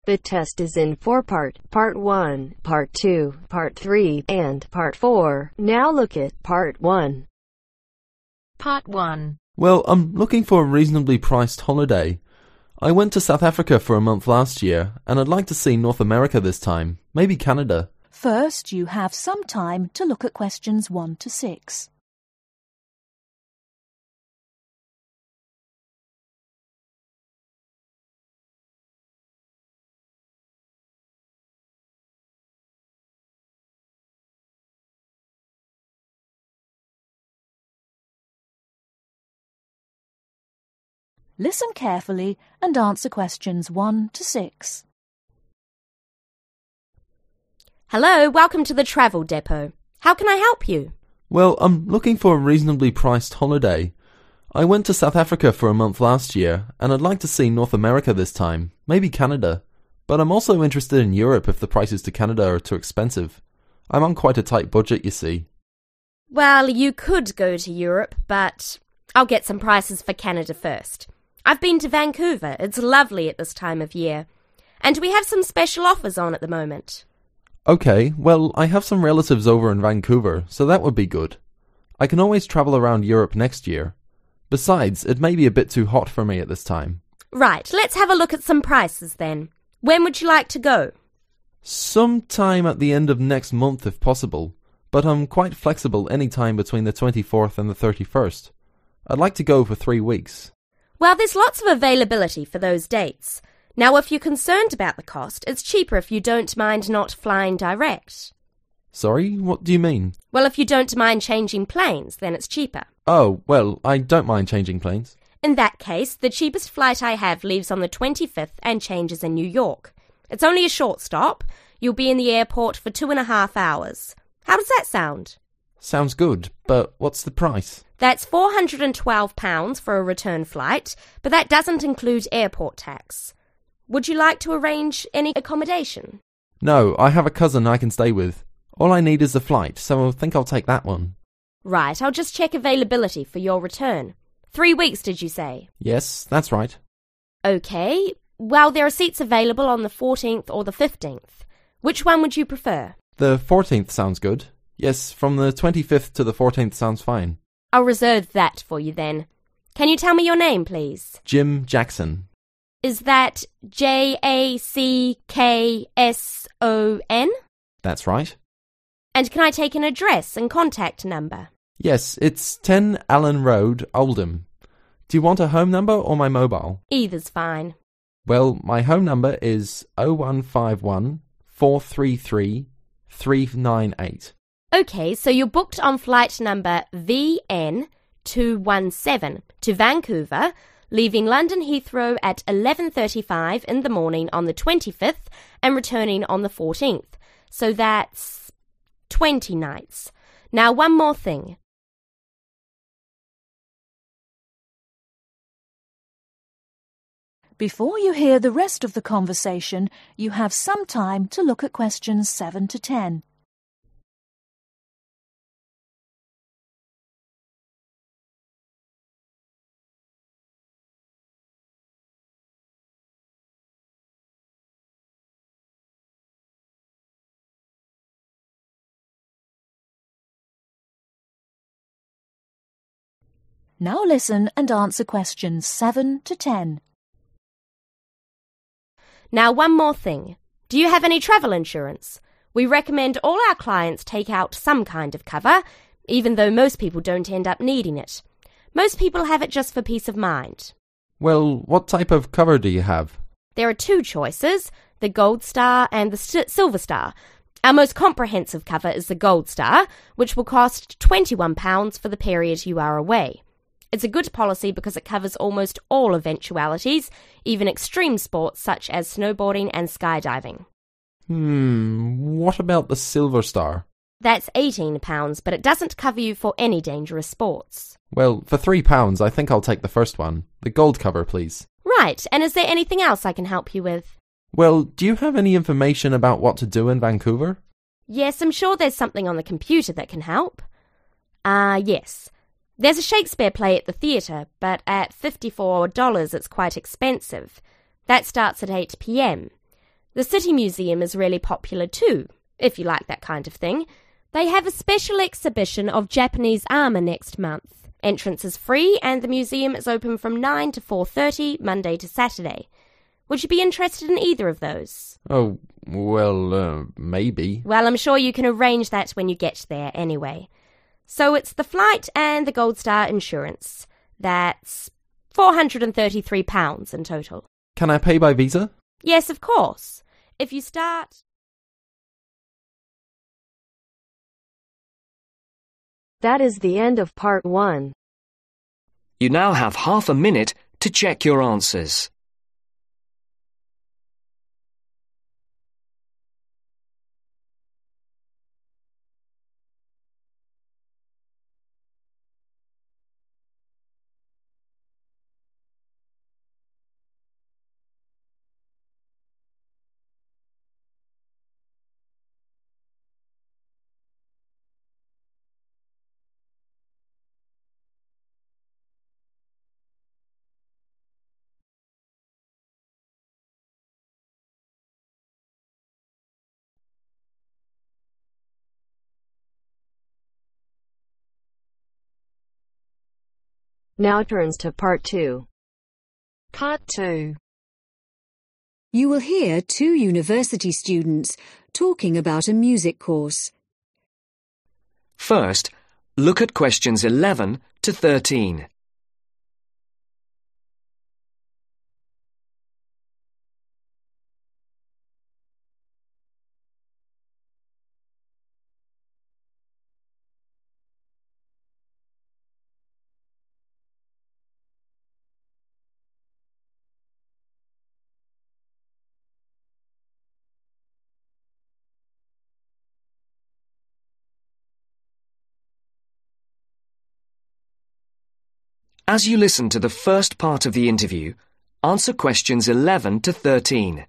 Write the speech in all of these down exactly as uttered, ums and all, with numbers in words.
The test is in four-part, Part one, Part two, Part three, and Part four. Now look at Part one. Part one. Well, I'm looking for a reasonably priced holiday. I went to South Africa for a month last year, and I'd like to see North America this time, maybe Canada. First, you have some time to look at questions one to six. Listen carefully and answer questions one to six. Hello, welcome to the Travel Depot. How can I help you? Well, I'm looking for a reasonably priced holiday. I went to South Africa for a month last year, and I'd like to see North America this time, maybe Canada. But I'm also interested in Europe if the prices to Canada are too expensive. I'm on quite a tight budget, you see. Well, you could go to Europe, but I'll get some prices for Canada first. I've been to Vancouver. It's lovely at this time of year. And we have some special offers on at the moment. Okay, well, I have some relatives over in Vancouver, so that would be good. I can always travel around Europe next year. Besides, it may be a bit too hot for me at this time. Right, let's have a look at some prices then. When would you like to go? Sometime at the end of next month if possible, but I'm quite flexible any time between the twenty-fourth and the thirty-first. I'd like to go for three weeks. Well, there's lots of availability for those dates. Now, if you're concerned about the cost, it's cheaper if you don't mind not flying direct. Sorry, what do you mean? Well, if you don't mind changing planes, then it's cheaper. Oh, well, I don't mind changing planes. In that case, the cheapest flight I have leaves on the twenty-fifth and changes in New York. It's only a short stop. You'll be in the airport for two and a half hours. How does that sound? Sounds good, but what's the price? That's four hundred and twelve pounds for a return flight, but that doesn't include airport tax. Would you like to arrange any accommodation? No, I have a cousin I can stay with. All I need is the flight, so I think I'll take that one. Right, I'll just check availability for your return. Three weeks, did you say? Yes, that's right. Okay, well, there are seats available on the fourteenth or the fifteenth. Which one would you prefer? The fourteenth sounds good. Yes, from the twenty-fifth to the fourteenth sounds fine. I'll reserve that for you then. Can you tell me your name, please? Jim Jackson. Is that J A C K S O N? That's right. And can I take an address and contact number? Yes, it's ten Allen Road, Oldham. Do you want a home number or my mobile? Either's fine. Well, my home number is oh one five one, four three three, three nine eight. Okay, so you're booked on flight number V N two one seven to Vancouver, leaving London Heathrow at eleven thirty-five in the morning on the twenty-fifth and returning on the fourteenth. So that's twenty nights. Now, one more thing. Before you hear the rest of the conversation, you have some time to look at questions seven to ten. Now listen and answer questions seven to ten. Now, one more thing. Do you have any travel insurance? We recommend all our clients take out some kind of cover, even though most people don't end up needing it. Most people have it just for peace of mind. Well, what type of cover do you have? There are two choices, the Gold Star and the St- Silver Star. Our most comprehensive cover is the Gold Star, which will cost twenty-one pounds for the period you are away. It's a good policy because it covers almost all eventualities, even extreme sports such as snowboarding and skydiving. Hmm, what about the Silver Star? That's eighteen pounds, but it doesn't cover you for any dangerous sports. Well, for three pounds, I think I'll take the first one. The gold cover, please. Right, and is there anything else I can help you with? Well, do you have any information about what to do in Vancouver? Yes, I'm sure there's something on the computer that can help. Ah, uh, yes. There's a Shakespeare play at the theatre, but at fifty-four dollars it's quite expensive. That starts at eight p.m. The City Museum is really popular too, if you like that kind of thing. They have a special exhibition of Japanese armour next month. Entrance is free and the museum is open from nine to four thirty, Monday to Saturday. Would you be interested in either of those? Oh, well, uh, maybe. Well, I'm sure you can arrange that when you get there anyway. So it's the flight and the Gold Star insurance. That's four hundred thirty-three pounds in total. Can I pay by Visa? Yes, of course. If you start... That is the end of part one. You now have half a minute to check your answers. Now turns to part two. Part two. You will hear two university students talking about a music course. First, look at questions eleven to thirteen. As you listen to the first part of the interview, answer questions eleven to thirteen.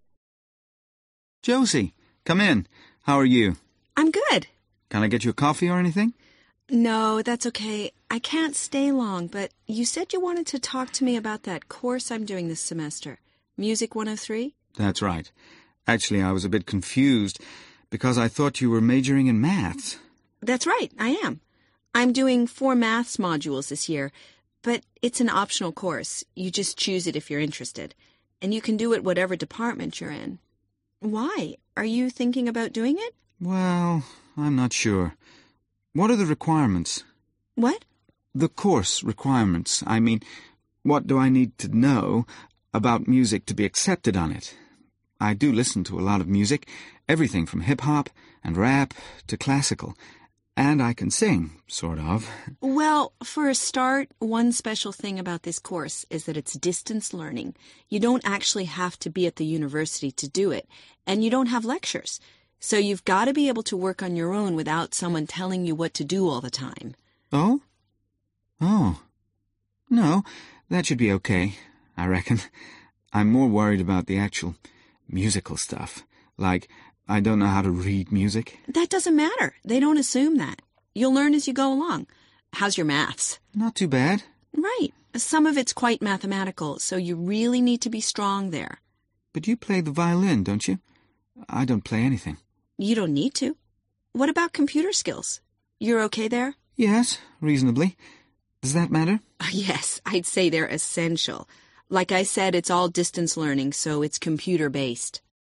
Josie, come in. How are you? I'm good. Can I get you a coffee or anything? No, that's okay. I can't stay long, but you said you wanted to talk to me about that course I'm doing this semester, Music one oh three? That's right. Actually, I was a bit confused because I thought you were majoring in maths. That's right, I am. I'm doing four maths modules this year, but it's an optional course. You just choose it if you're interested, and you can do it whatever department you're in. Why? Are you thinking about doing it? Well, I'm not sure. What are the requirements? What? The course requirements. I mean, what do I need to know about music to be accepted on it? I do listen to a lot of music, everything from hip-hop and rap to classical. And I can sing, sort of. Well, for a start, one special thing about this course is that it's distance learning. You don't actually have to be at the university to do it, and you don't have lectures. So you've got to be able to work on your own without someone telling you what to do all the time. Oh? Oh. No, that should be okay, I reckon. I'm more worried about the actual musical stuff, like I don't know how to read music. That doesn't matter. They don't assume that. You'll learn as you go along. How's your maths? Not too bad. Right. Some of it's quite mathematical, so you really need to be strong there. But you play the violin, don't you? I don't play anything. You don't need to. What about computer skills? You're okay there? Yes, reasonably. Does that matter? Yes, I'd say they're essential. Like I said, it's all distance learning, so it's computer-based.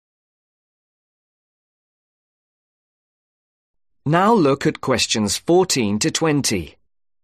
Now look at questions fourteen to twenty.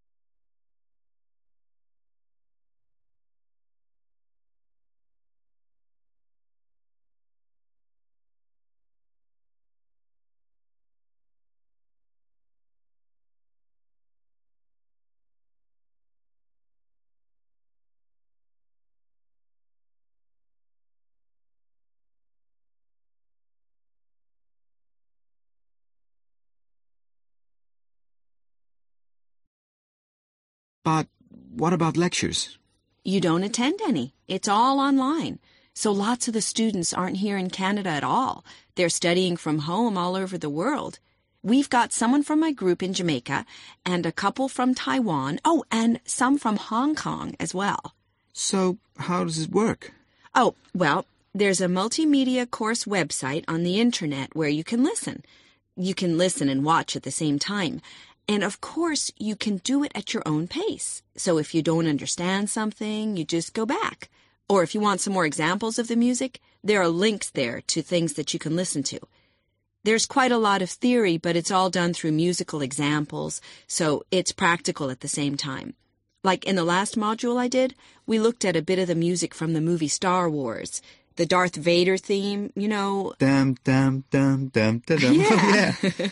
But what about lectures? You don't attend any. It's all online. So lots of the students aren't here in Canada at all. They're studying from home all over the world. We've got someone from my group in Jamaica and a couple from Taiwan. Oh, and some from Hong Kong as well. So how does it work? Oh, well, There's a multimedia course website on the internet where you can listen. You can listen and watch at the same time. And of course, you can do it at your own pace. So if you don't understand something, you just go back. Or if you want some more examples of the music, there are links there to things that you can listen to. There's quite a lot of theory, but it's all done through musical examples, so it's practical at the same time. Like in the last module I did, we looked at a bit of the music from the movie Star Wars. The Darth Vader theme, you know. Dum, dum, dum, dum, dum, dum. Yeah. Yeah.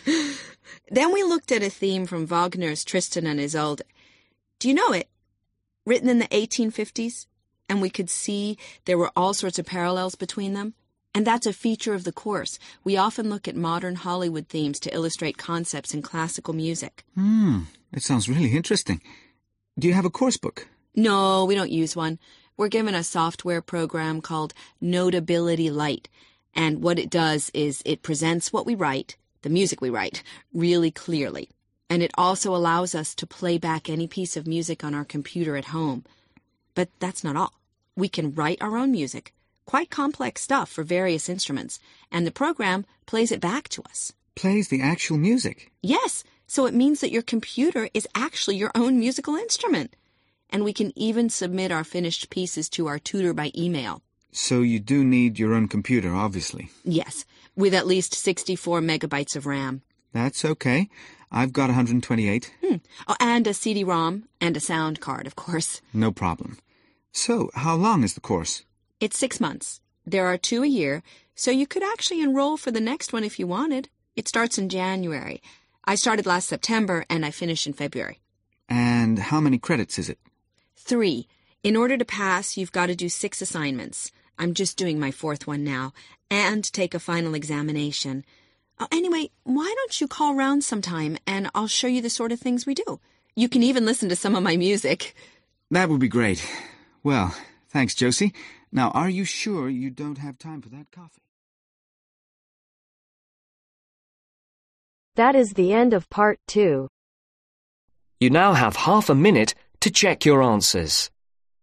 Then we looked at a theme from Wagner's Tristan and Isolde. Do you know it? Written in the eighteen fifties. And we could see there were all sorts of parallels between them. And that's a feature of the course. We often look at modern Hollywood themes to illustrate concepts in classical music. Hmm, it sounds really interesting. Do you have a course book? No, we don't use one. We're given a software program called Notability Lite. And what it does is it presents what we write, the music we write, really clearly. And it also allows us to play back any piece of music on our computer at home. But that's not all. We can write our own music. Quite complex stuff for various instruments, and the program plays it back to us. Plays the actual music? Yes, so it means that your computer is actually your own musical instrument. And we can even submit our finished pieces to our tutor by email. So you do need your own computer, obviously. Yes, with at least sixty-four megabytes of RAM. That's okay. I've got one hundred twenty-eight. Hmm. Oh, and a C D ROM and a sound card, of course. No problem. So, how long is the course? It's six months. There are two a year, so you could actually enroll for the next one if you wanted. It starts in January. I started last September, and I finish in February. And how many credits is it? Three. In order to pass, you've got to do six assignments. I'm just doing my fourth one now, and take a final examination. Oh, anyway, why don't you call round sometime, and I'll show you the sort of things we do. You can even listen to some of my music. That would be great. Well, thanks, Josie. Now, are you sure you don't have time for that coffee? That is the end of part two. You now have half a minute to check your answers.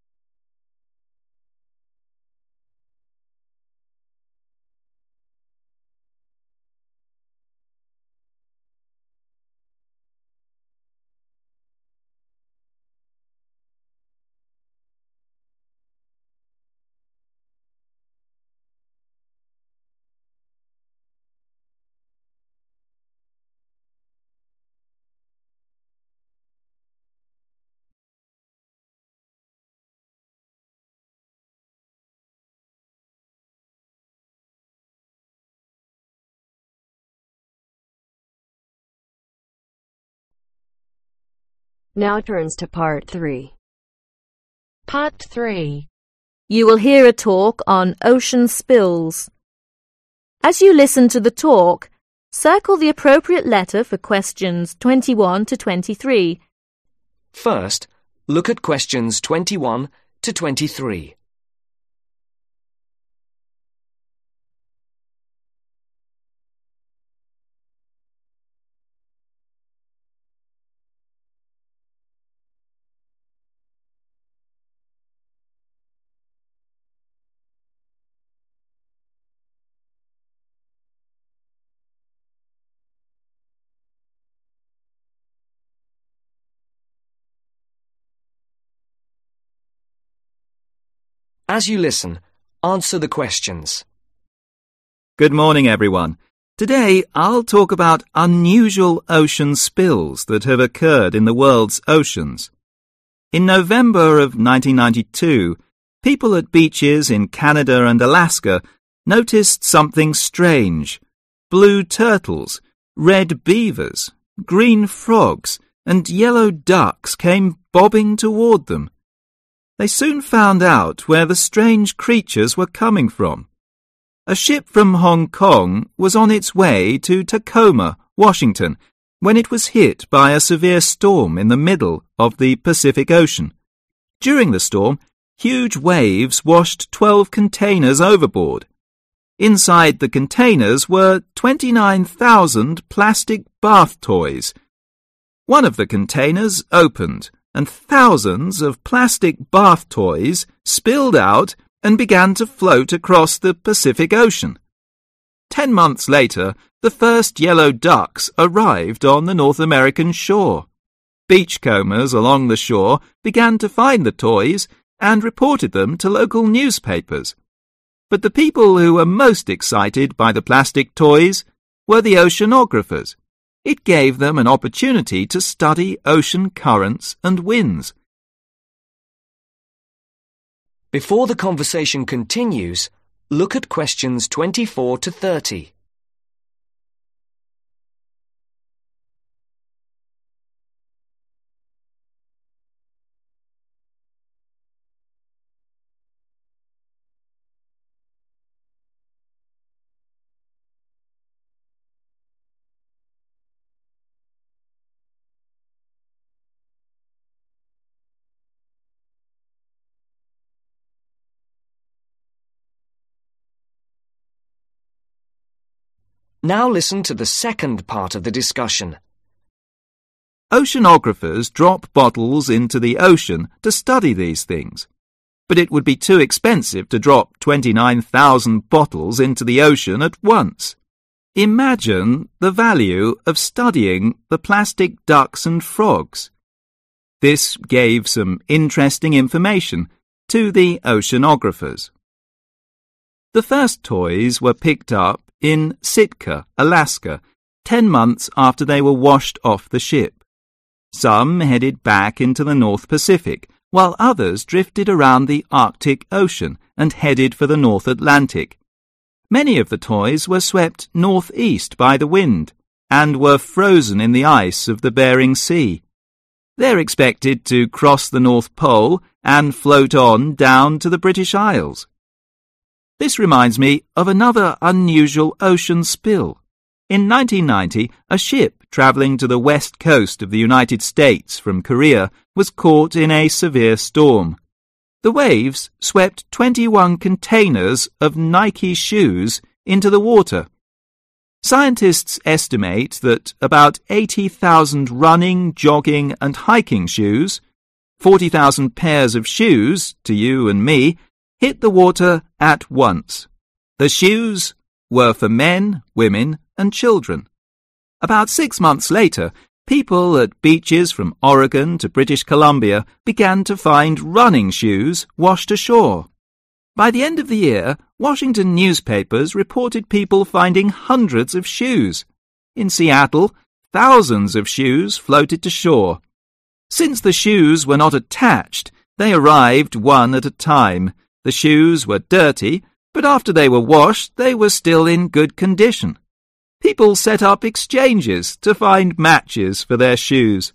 Now turns to part three. Part three. You will hear a talk on ocean spills. As you listen to the talk, circle the appropriate letter for questions twenty-one to twenty-three. First, look at questions twenty-one to twenty-three. As you listen, answer the questions. Good morning, everyone. Today, I'll talk about unusual ocean spills that have occurred in the world's oceans. In November of nineteen ninety-two, people at beaches in Canada and Alaska noticed something strange. Blue turtles, red beavers, green frogs, and yellow ducks came bobbing toward them. They soon found out where the strange creatures were coming from. A ship from Hong Kong was on its way to Tacoma, Washington, when it was hit by a severe storm in the middle of the Pacific Ocean. During the storm, huge waves washed twelve containers overboard. Inside the containers were twenty-nine thousand plastic bath toys. One of the containers opened, and thousands of plastic bath toys spilled out and began to float across the Pacific Ocean. Ten months later, the first yellow ducks arrived on the North American shore. Beachcombers along the shore began to find the toys and reported them to local newspapers. But the people who were most excited by the plastic toys were the oceanographers. It gave them an opportunity to study ocean currents and winds. Before the conversation continues, look at questions twenty-four to thirty. Now listen to the second part of the discussion. Oceanographers drop bottles into the ocean to study these things. But it would be too expensive to drop twenty-nine thousand bottles into the ocean at once. Imagine the value of studying the plastic ducks and frogs. This gave some interesting information to the oceanographers. The first toys were picked up in Sitka, Alaska, ten months after they were washed off the ship. Some headed back into the North Pacific, while others drifted around the Arctic Ocean and headed for the North Atlantic. Many of the toys were swept northeast by the wind and were frozen in the ice of the Bering Sea. They're expected to cross the North Pole and float on down to the British Isles. This reminds me of another unusual ocean spill. In nineteen ninety, a ship travelling to the west coast of the United States from Korea was caught in a severe storm. The waves swept twenty-one containers of Nike shoes into the water. Scientists estimate that about eighty thousand running, jogging and hiking shoes, forty thousand pairs of shoes, to you and me, hit the water at once. The shoes were for men, women and children. About six months later, people at beaches from Oregon to British Columbia began to find running shoes washed ashore. By the end of the year, Washington newspapers reported people finding hundreds of shoes. In Seattle, thousands of shoes floated to shore. Since the shoes were not attached, they arrived one at a time. The shoes were dirty, but after they were washed, they were still in good condition. People set up exchanges to find matches for their shoes.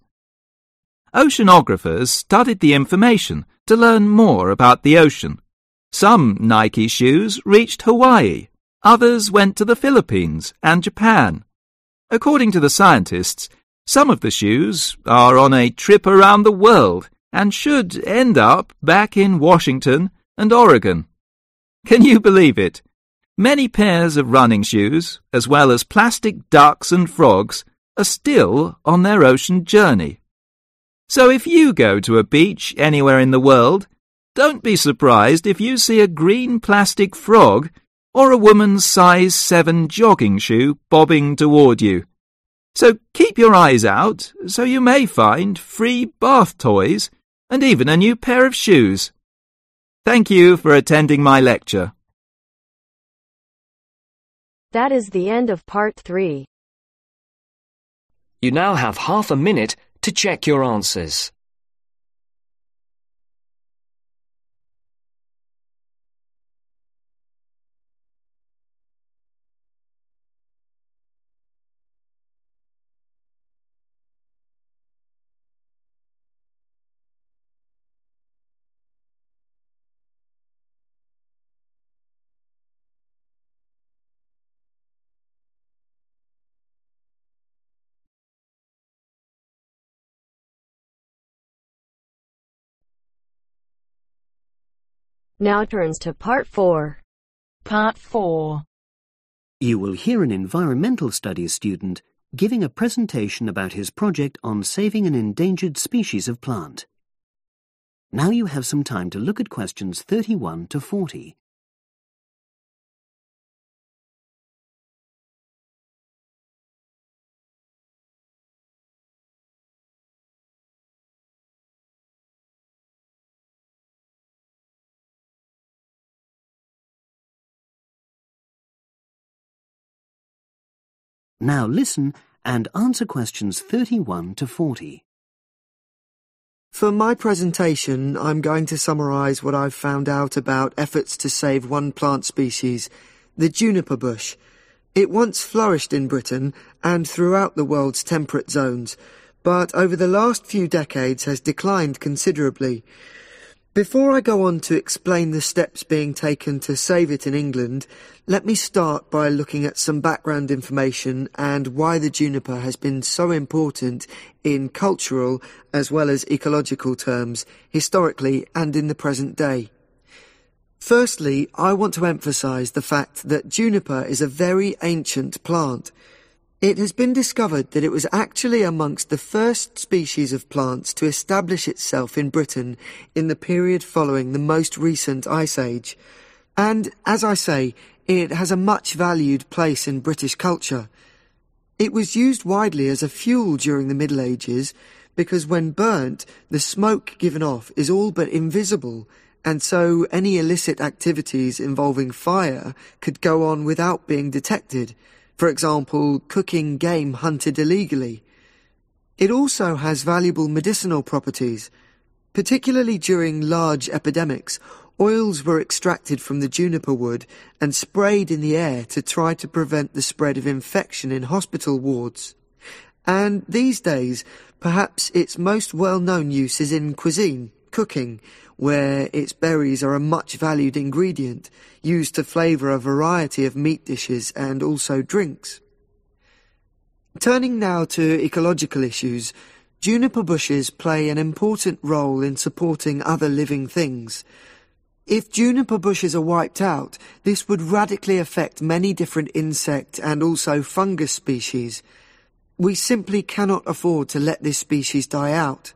Oceanographers studied the information to learn more about the ocean. Some Nike shoes reached Hawaii, others went to the Philippines and Japan. According to the scientists, some of the shoes are on a trip around the world and should end up back in Washington and Oregon. Can you believe it? Many pairs of running shoes, as well as plastic ducks and frogs, are still on their ocean journey. So if you go to a beach anywhere in the world, don't be surprised if you see a green plastic frog or a woman's size seven jogging shoe bobbing toward you. So keep your eyes out, so you may find free bath toys and even a new pair of shoes. Thank you for attending my lecture. That is the end of part three. You now have half a minute to check your answers. Now turns to part four. Part four. You will hear an environmental studies student giving a presentation about his project on saving an endangered species of plant. Now you have some time to look at questions thirty-one to forty. Now listen and answer questions thirty-one to forty. For my presentation, I'm going to summarise what I've found out about efforts to save one plant species, the juniper bush. It once flourished in Britain and throughout the world's temperate zones, but over the last few decades has declined considerably. Before I go on to explain the steps being taken to save it in England, let me start by looking at some background information and why the juniper has been so important in cultural as well as ecological terms, historically and in the present day. Firstly, I want to emphasise the fact that juniper is a very ancient plant. It has been discovered that it was actually amongst the first species of plants to establish itself in Britain in the period following the most recent Ice Age. And, as I say, it has a much valued place in British culture. It was used widely as a fuel during the Middle Ages because when burnt, the smoke given off is all but invisible, and so any illicit activities involving fire could go on without being detected. For example, cooking game hunted illegally. It also has valuable medicinal properties. Particularly during large epidemics, oils were extracted from the juniper wood and sprayed in the air to try to prevent the spread of infection in hospital wards. And these days, perhaps its most well-known use is in cuisine, cooking, where its berries are a much valued ingredient, used to flavour a variety of meat dishes and also drinks. Turning now to ecological issues, juniper bushes play an important role in supporting other living things. If juniper bushes are wiped out, this would radically affect many different insect and also fungus species. We simply cannot afford to let this species die out.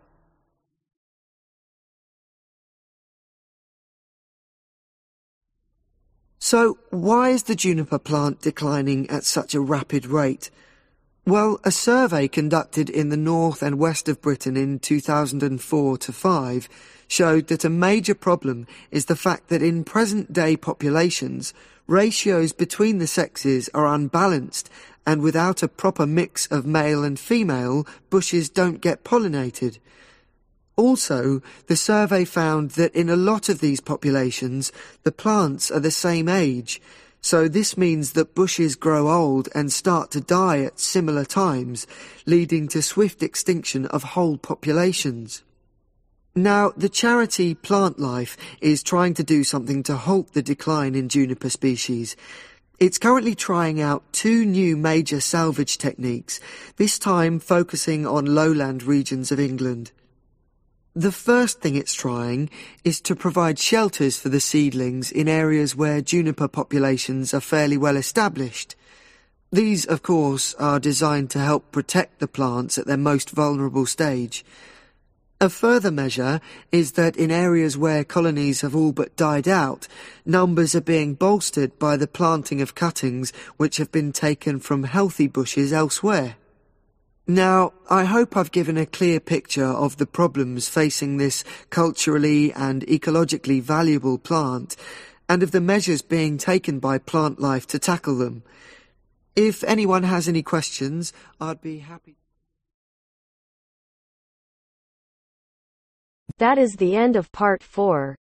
So, why is the juniper plant declining at such a rapid rate? Well, a survey conducted in the north and west of Britain in two thousand four to five showed that a major problem is the fact that in present-day populations, ratios between the sexes are unbalanced, and without a proper mix of male and female, bushes don't get pollinated. Also, the survey found that in a lot of these populations, the plants are the same age, so this means that bushes grow old and start to die at similar times, leading to swift extinction of whole populations. Now, the charity Plant Life is trying to do something to halt the decline in juniper species. It's currently trying out two new major salvage techniques, this time focusing on lowland regions of England. The first thing it's trying is to provide shelters for the seedlings in areas where juniper populations are fairly well established. These, of course, are designed to help protect the plants at their most vulnerable stage. A further measure is that in areas where colonies have all but died out, numbers are being bolstered by the planting of cuttings which have been taken from healthy bushes elsewhere. Now, I hope I've given a clear picture of the problems facing this culturally and ecologically valuable plant, and of the measures being taken by Plant Life to tackle them. If anyone has any questions, I'd be happy. That is the end of part four.